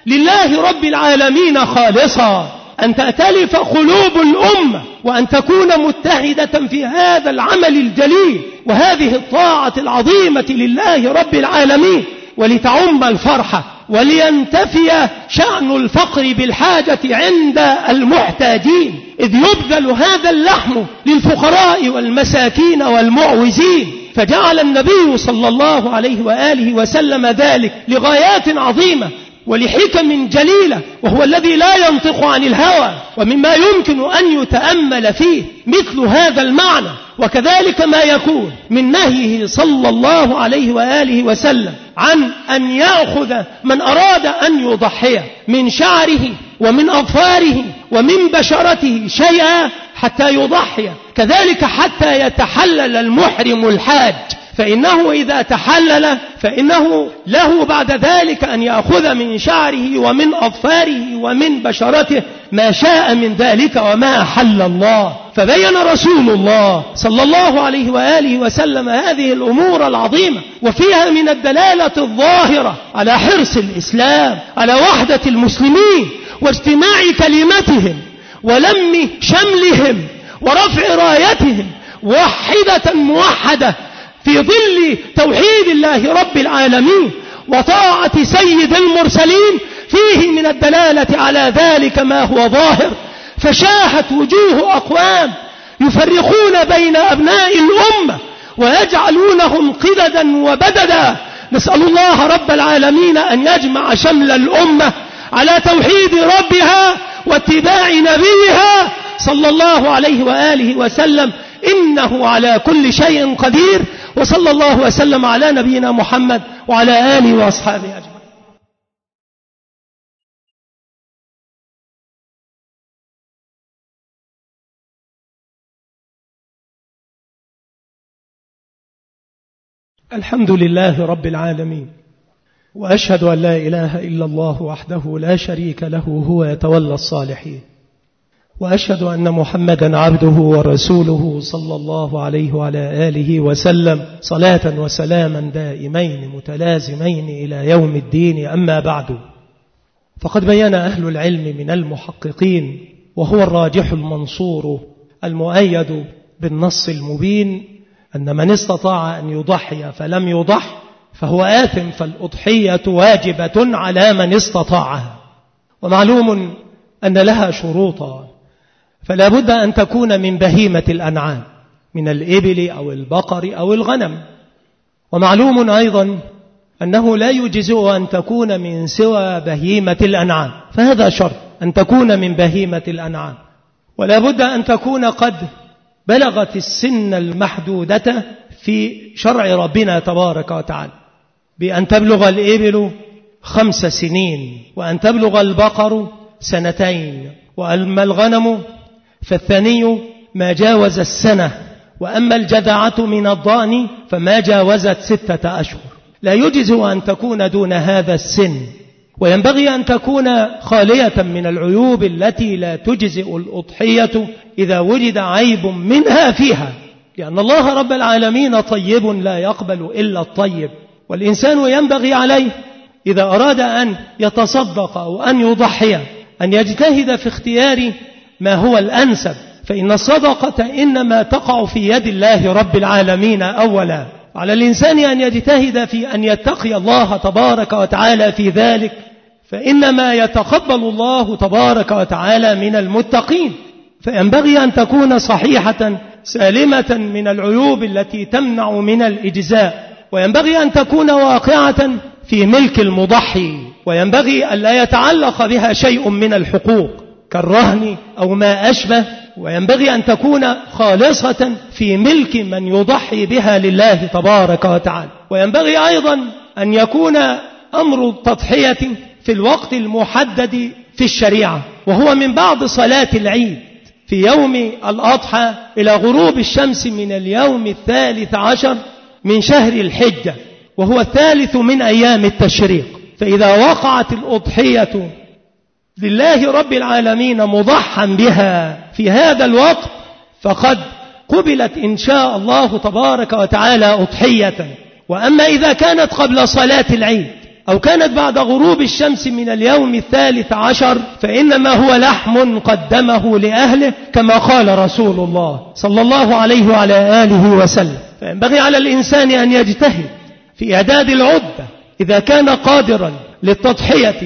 لله رب العالمين خالصا، أن تأتلف قلوب الأمة وأن تكون متحدة في هذا العمل الجليل وهذه الطاعة العظيمة لله رب العالمين، ولتعم الفرحة ولينتفي شأن الفقر بالحاجة عند المحتاجين، إذ يبذل هذا اللحم للفقراء والمساكين والمعوزين. فجعل النبي صلى الله عليه وآله وسلم ذلك لغايات عظيمة ولحكم جليلة، وهو الذي لا ينطق عن الهوى، ومما يمكن أن يتأمل فيه مثل هذا المعنى. وكذلك ما يكون من نهيه صلى الله عليه وآله وسلم عن أن يأخذ من أراد أن يضحي من شعره ومن أظفاره ومن بشرته شيئا حتى يضحي، كذلك حتى يتحلل المحرم الحاج، فإنه إذا تحلل فإنه له بعد ذلك أن يأخذ من شعره ومن أظفاره ومن بشرته ما شاء من ذلك وما أحل الله. فبين رسول الله صلى الله عليه وآله وسلم هذه الأمور العظيمة، وفيها من الدلالة الظاهرة على حرص الإسلام على وحدة المسلمين واجتماع كلمتهم ولم شملهم ورفع رايتهم واحدة موحدة في ظل توحيد الله رب العالمين وطاعة سيد المرسلين. فيه من الدلالة على ذلك ما هو ظاهر، فشاهت وجوه أقوام يفرقون بين أبناء الأمة ويجعلونهم قددا وبددا. نسأل الله رب العالمين أن يجمع شمل الأمة على توحيد ربها واتباع نبيها صلى الله عليه وآله وسلم، إنه على كل شيء قدير. وصلى الله وسلم على نبينا محمد وعلى آله وأصحابه أجمعين. الحمد لله رب العالمين، وأشهد أن لا إله إلا الله وحده لا شريك له هو يتولى الصالحين، وأشهد أن محمدا عبده ورسوله صلى الله عليه وعلى آله وسلم صلاة وسلاما دائمين متلازمين إلى يوم الدين. أما بعد، فقد بيّن أهل العلم من المحققين، وهو الراجح المنصور المؤيد بالنص المبين، أن من استطاع أن يضحي فلم يضح فهو آثم، فالأضحية واجبة على من استطاعها. ومعلوم أن لها شروطا، فلا بد أن تكون من بهيمة الأنعام، من الإبل أو البقر أو الغنم. ومعلوم أيضا أنه لا يجزئ أن تكون من سوى بهيمة الأنعام، فهذا شرط أن تكون من بهيمة الأنعام. ولا بد أن تكون قد بلغت السن المحدودة في شرع ربنا تبارك وتعالى، بأن تبلغ الإبل خمس سنين، وأن تبلغ البقر سنتين، وأما الغنم فالثاني ما جاوز السنة، وأما الجذعة من الضأن فما جاوزت ستة أشهر. لا يجزئ أن تكون دون هذا السن، وينبغي أن تكون خالية من العيوب التي لا تجزئ الأضحية إذا وجد عيب منها فيها، لأن الله رب العالمين طيب لا يقبل إلا الطيب. والإنسان ينبغي عليه إذا أراد أن يتصدق أو أن يضحي أن يجتهد في اختيار ما هو الأنسب، فإن الصدقة إنما تقع في يد الله رب العالمين أولا. على الإنسان أن يجتهد في أن يتقي الله تبارك وتعالى في ذلك، فإنما يتقبل الله تبارك وتعالى من المتقين. فينبغي أن تكون صحيحة سالمة من العيوب التي تمنع من الإجزاء، وينبغي أن تكون واقعة في ملك المضحي، وينبغي أن لا يتعلق بها شيء من الحقوق كالرهن أو ما أشبه، وينبغي أن تكون خالصة في ملك من يضحي بها لله تبارك وتعالى. وينبغي أيضا أن يكون أمر التضحية في الوقت المحدد في الشريعة، وهو من بعد صلاة العيد في يوم الأضحى إلى غروب الشمس من اليوم الثالث عشر من شهر الحجة، وهو الثالث من أيام التشريق. فإذا وقعت الأضحية لله رب العالمين مضحا بها في هذا الوقت فقد قبلت إن شاء الله تبارك وتعالى أضحية. وأما إذا كانت قبل صلاة العيد أو كانت بعد غروب الشمس من اليوم الثالث عشر فإنما هو لحم قدمه لأهله، كما قال رسول الله صلى الله عليه وعلى آله وسلم. فينبغي على الإنسان أن يجتهد في إعداد العدة إذا كان قادرا للتضحية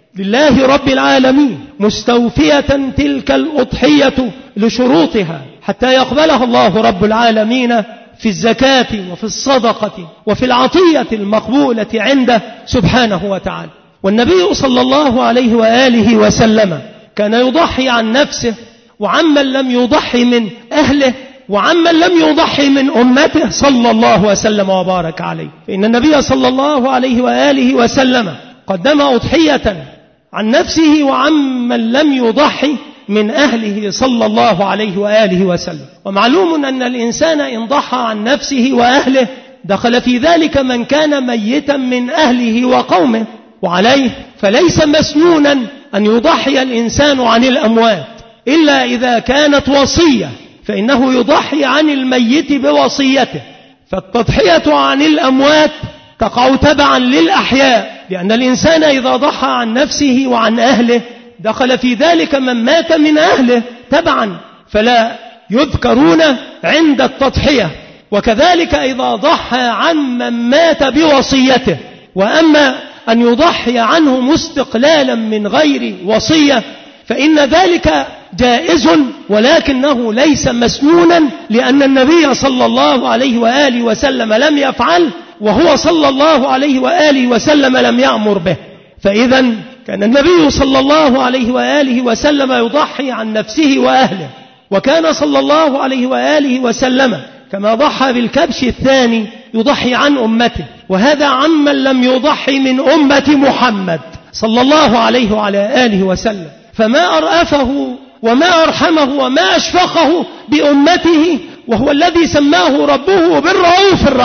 لله رب العالمين، مستوفية تلك الأضحية لشروطها حتى يقبلها الله رب العالمين في الزكاة وفي الصدقة وفي العطية المقبولة عنده سبحانه وتعالى. والنبي صلى الله عليه وآله وسلم كان يضحي عن نفسه وعمن لم يضحي من أهله وعمن لم يضحي من أمته صلى الله وسلم وبارك عليه. فإن النبي صلى الله عليه وآله وسلم قدم أضحية عن نفسه وعمن لم يضحي من أهله صلى الله عليه وآله وسلم. ومعلوم أن الإنسان إن ضحى عن نفسه وأهله دخل في ذلك من كان ميتا من أهله وقومه، وعليه فليس مسنونا أن يضحي الإنسان عن الأموات إلا إذا كانت وصية، فإنه يضحي عن الميت بوصيته. فالتضحية عن الأموات تقع تبعا للأحياء، لأن الإنسان إذا ضحى عن نفسه وعن أهله دخل في ذلك من مات من أهله تبعا، فلا يذكرون عند التضحية. وكذلك إذا ضحى عن من مات بوصيته. وأما أن يضحي عنه مستقلالا من غير وصية فإن ذلك جائز، ولكنه ليس مسنونا، لأن النبي صلى الله عليه وآله وسلم لم يفعل، وهو صلى الله عليه وآله وسلم لم يأمر به. فإذا كان النبي صلى الله عليه وآله وسلم يضحي عن نفسه وأهله، وكان صلى الله عليه وآله وسلم كما ضحى بالكبش الثاني يضحي عن أمته، وهذا عمن لم يضحي من أمة محمد صلى الله عليه وعلى آله وسلم. فما أرأفه وما أرحمه وما أشفقه بأمته، وهو الذي سماه ربه بالرؤوف الرحيم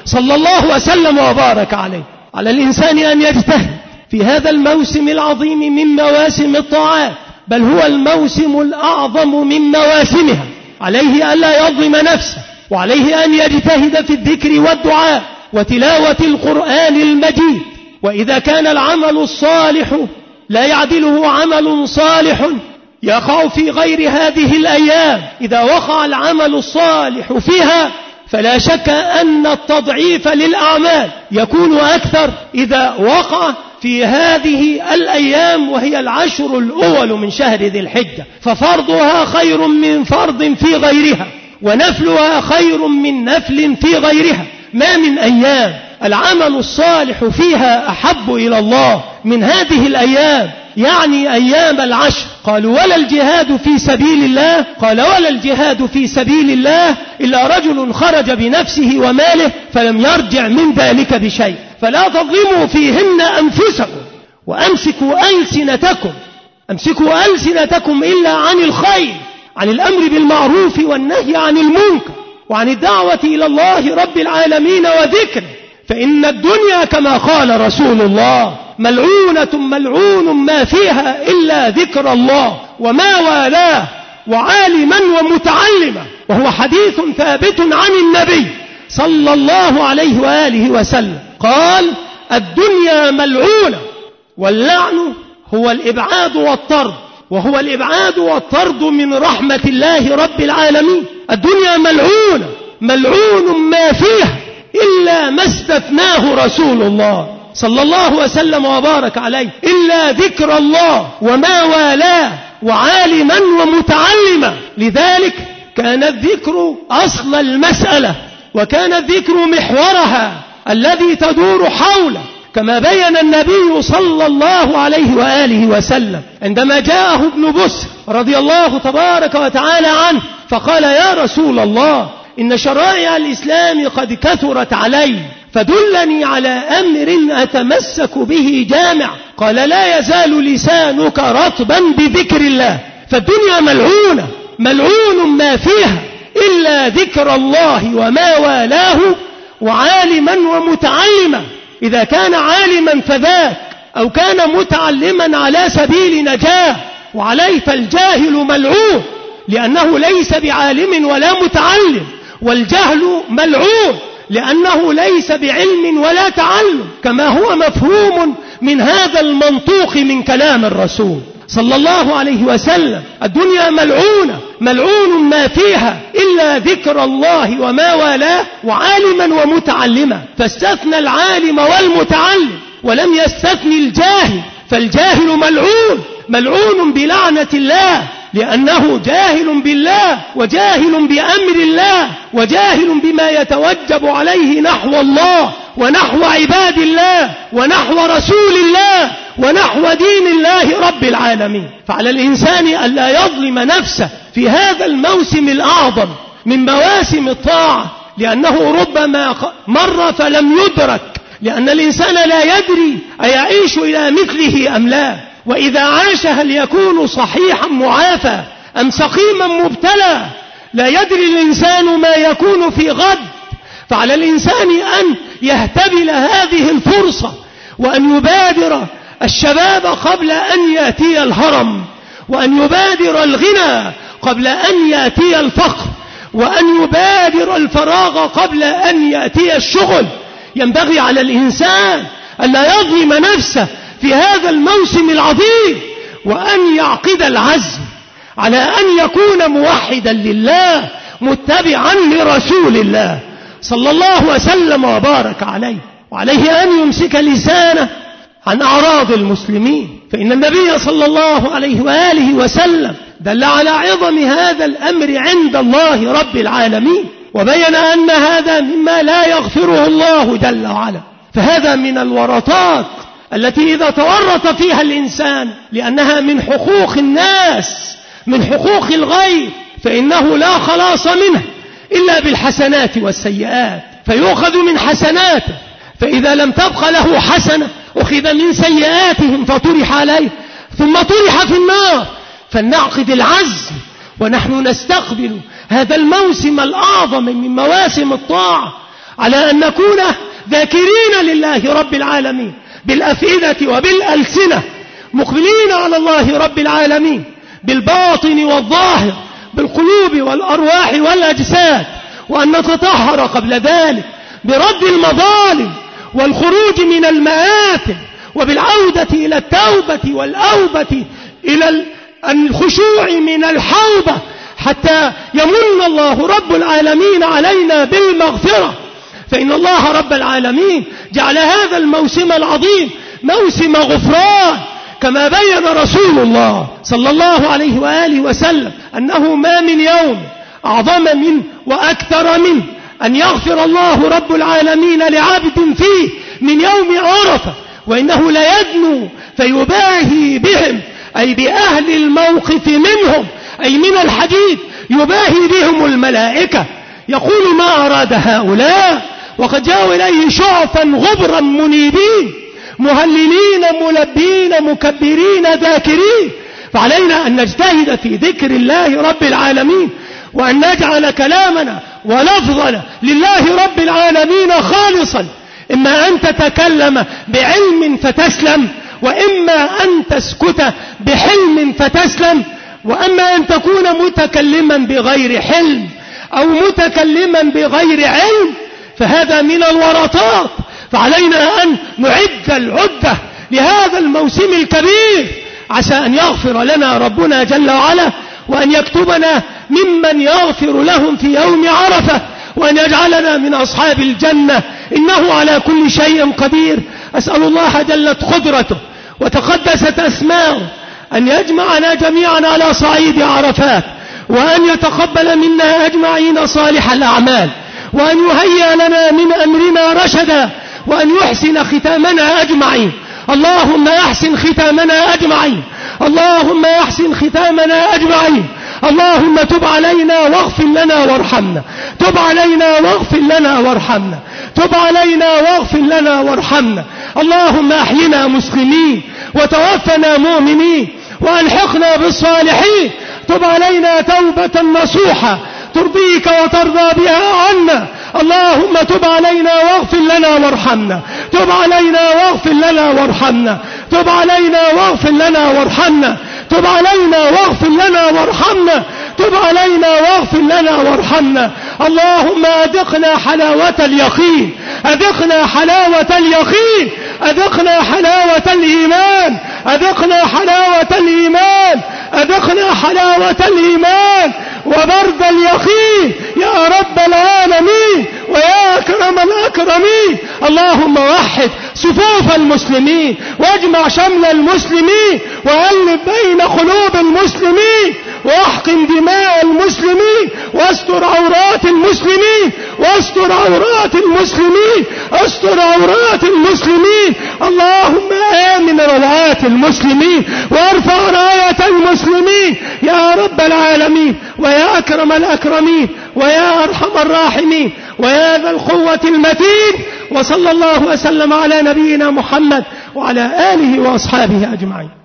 صلى الله وسلم وبارك عليه. على الإنسان أن يجتهد في هذا الموسم العظيم من مواسم الطاعات، بل هو الموسم الأعظم من مواسمها. عليه ألا يظلم نفسه، وعليه أن يجتهد في الذكر والدعاء وتلاوة القرآن المجيد. وإذا كان العمل الصالح لا يعدله عمل صالح يقع في غير هذه الأيام، إذا وقع العمل الصالح فيها فلا شك أن التضعيف للأعمال يكون أكثر إذا وقع في هذه الأيام، وهي العشر الأول من شهر ذي الحجة، ففرضها خير من فرض في غيرها، ونفلها خير من نفل في غيرها. ما من أيام العمل الصالح فيها أحب إلى الله من هذه الأيام، يعني أيام العشر. قالوا ولا الجهاد في سبيل الله، قال ولا الجهاد في سبيل الله إلا رجل خرج بنفسه وماله فلم يرجع من ذلك بشيء. فلا تظلموا فيهن أنفسكم وأمسكوا ألسنتكم أمسكوا ألسنتكم إلا عن الخير، عن الأمر بالمعروف والنهي عن المنكر، وعن الدعوة إلى الله رب العالمين وذكره، فإن الدنيا كما قال رسول الله ملعونة ملعون ما فيها إلا ذكر الله وما والاه وعالما ومتعلما. وهو حديث ثابت عن النبي صلى الله عليه وآله وسلم قال الدنيا ملعونة، واللعن هو الإبعاد والطرد، وهو الإبعاد والطرد من رحمة الله رب العالمين. الدنيا ملعونة ملعون ما فيها إلا ما استثناه رسول الله صلى الله وسلم وبارك عليه، إلا ذكر الله وما والاه وعالما ومتعلما. لذلك كان الذكر أصل المسألة، وكان الذكر محورها الذي تدور حوله، كما بين النبي صلى الله عليه وآله وسلم عندما جاءه ابن بسر رضي الله تبارك وتعالى عنه فقال يا رسول الله إن شرائع الإسلام قد كثرت علي، فدلني على أمر أتمسك به جامع. قال لا يزال لسانك رطبا بذكر الله. فالدنيا ملعونة ملعون ما فيها إلا ذكر الله وما والاه وعالما ومتعلما. إذا كان عالما فذاك، أو كان متعلما على سبيل نجاة. وعليه فالجاهل ملعون لأنه ليس بعالم ولا متعلم، والجهل ملعون لأنه ليس بعلم ولا تعلم، كما هو مفهوم من هذا المنطوق من كلام الرسول صلى الله عليه وسلم. الدنيا ملعونة ملعون ما فيها إلا ذكر الله وما والاه وعالما ومتعلما، فاستثنى العالم والمتعلم ولم يستثني الجاهل. فالجاهل ملعون ملعون بلعنة الله، لأنه جاهل بالله وجاهل بأمر الله وجاهل بما يتوجب عليه نحو الله ونحو عباد الله ونحو رسول الله ونحو دين الله رب العالمين. فعلى الإنسان ألا يظلم نفسه في هذا الموسم الأعظم من مواسم الطاعة، لأنه ربما مر فلم يدرك، لأن الإنسان لا يدري أيعيش إلى مثله أم لا، وإذا عاش هل يكون صحيحا معافى أم سقيما مبتلى. لا يدري الإنسان ما يكون في غد. فعلى الإنسان أن يهتبل هذه الفرصة، وأن يبادر الشباب قبل أن يأتي الهرم، وأن يبادر الغنى قبل أن يأتي الفقر، وأن يبادر الفراغ قبل أن يأتي الشغل. ينبغي على الإنسان أن لا يظلم نفسه في هذا الموسم العظيم، وأن يعقد العزم على أن يكون موحدا لله متبعا لرسول الله صلى الله وسلم وبارك عليه. وعليه أن يمسك لسانه عن أعراض المسلمين، فإن النبي صلى الله عليه وآله وسلم دل على عظم هذا الأمر عند الله رب العالمين، وبين أن هذا مما لا يغفره الله جل وعلا. فهذا من الورطات التي إذا تورط فيها الإنسان، لأنها من حقوق الناس من حقوق الغير، فإنه لا خلاص منه إلا بالحسنات والسيئات، فيؤخذ من حسناته، فإذا لم تبق له حسنة أخذ من سيئاتهم فطرح عليه ثم طرح في النار. فلنعقد العزم ونحن نستقبل هذا الموسم الأعظم من مواسم الطاعة على أن نكون ذاكرين لله رب العالمين بالأفئدة وبالألسنة، مقبلين على الله رب العالمين بالباطن والظاهر، بالقلوب والأرواح والأجساد، وأن نتطهر قبل ذلك برد المظالم والخروج من المآثم، وبالعودة إلى التوبة والأوبة إلى الخشوع من الحوبة، حتى يمن الله رب العالمين علينا بالمغفرة. فإن الله رب العالمين جعل هذا الموسم العظيم موسم غفران، كما بين رسول الله صلى الله عليه وآله وسلم أنه ما من يوم أعظم منه وأكثر منه أن يغفر الله رب العالمين لعبد فيه من يوم عرفة، وإنه ليدنو فيباهي بهم، أي بأهل الموقف منهم، أي من الحديد، يباهي بهم الملائكة، يقول ما أراد هؤلاء، وقد جاءوا إليه شعفا غبرا منيبين مهللين ملبين مكبرين ذاكرين. فعلينا أن نجتهد في ذكر الله رب العالمين، وأن نجعل كلامنا ولفظنا لله رب العالمين خالصا، إما أن تتكلم بعلم فتسلم، وإما أن تسكت بحلم فتسلم، وأما أن تكون متكلما بغير حلم أو متكلما بغير علم فهذا من الورطات. فعلينا أن نعد العدة لهذا الموسم الكبير، عسى أن يغفر لنا ربنا جل وعلا، وأن يكتبنا ممن يغفر لهم في يوم عرفة، وأن يجعلنا من أصحاب الجنة، إنه على كل شيء قدير. أسأل الله جلت قدرته وتقدست أسماؤه أن يجمعنا جميعا على صعيد عرفات، وأن يتقبل منا أجمعين صالح الأعمال، وأن يهيئ لنا من أمرنا رشدا، وأن يحسن ختامنا أجمعين. اللهم أحسن ختامنا أجمعين، اللهم أحسن ختامنا أجمعين. اللهم تب علينا واغفر لنا وارحمنا، تب علينا واغفر لنا وارحمنا، تب علينا واغفر لنا وارحمنا. اللهم أحينا مسلمين وتوفنا مؤمنين وألحقنا بالصالحين. تب علينا توبة نصوحة ترضيك وترضى بها عنا. اللهم تب علينا واغفر لنا وارحمنا، تب علينا واغفر لنا وارحمنا، تب علينا واغفر لنا وارحمنا، تب علينا واغفر لنا وارحمنا، تب علينا واغفر لنا وارحمنا. اللهم أذقنا حلاوة اليقين، أذقنا حلاوة اليقين، أذقنا حلاوة الإيمان، أذقنا حلاوة الإيمان، أذقنا حلاوة الإيمان وبرد اليقين يا رب العالمين ويا أكرم الأكرمين. اللهم وحد صفوف المسلمين، واجمع شمل المسلمين، وألف بين قلوب المسلمين، واحقن دماء المسلمين، واستر عورات المسلمين، واستر عورات المسلمين، استر عورات المسلمين. اللهم آمن روعات المسلمين، وارفع راية المسلمين يا رب العالمين ويا أكرم الأكرمين ويا أرحم الراحمين ويا ذا القوة المتين. وصلى الله وسلم على نبينا محمد وعلى آله وأصحابه أجمعين.